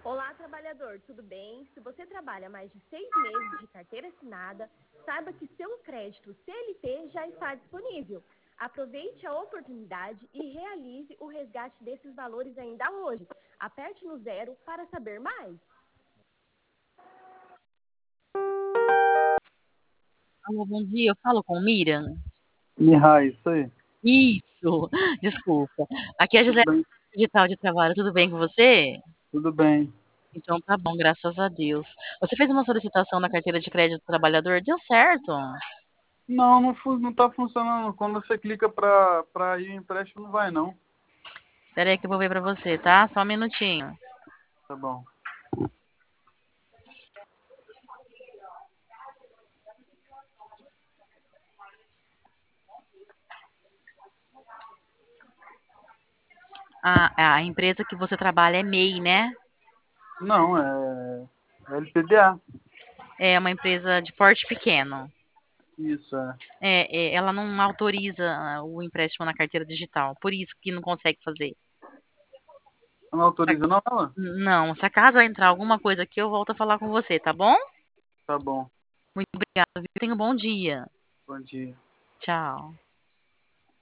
Olá, trabalhador, tudo bem? Se você trabalha mais de 6 meses de carteira assinada, saiba que seu crédito CLT já está disponível. Aproveite a oportunidade e realize o resgate desses valores ainda hoje. Aperte no 0 para saber mais. Alô, bom dia, eu falo com o Miriam? Isso aí. Isso, desculpa. Aqui é a Tudo Gisele bem? Digital de Trabalho, tudo bem com você? Tudo bem. Então tá bom, graças a Deus. Você fez uma solicitação na carteira de crédito do trabalhador? Deu certo? Não, não tá funcionando. Quando você clica pra ir empréstimo, não vai não. Espera aí que eu vou ver pra você, tá? Só um minutinho. Tá bom. A empresa que você trabalha é MEI, né? Não, é LPDA. É uma empresa de porte pequeno. Isso, é. Ela não autoriza o empréstimo na carteira digital, por isso que não consegue fazer. Não autoriza não, ela? Não, se acaso entrar alguma coisa aqui, eu volto a falar com você, tá bom? Tá bom. Muito obrigada, viu? Tenha um bom dia. Bom dia. Tchau.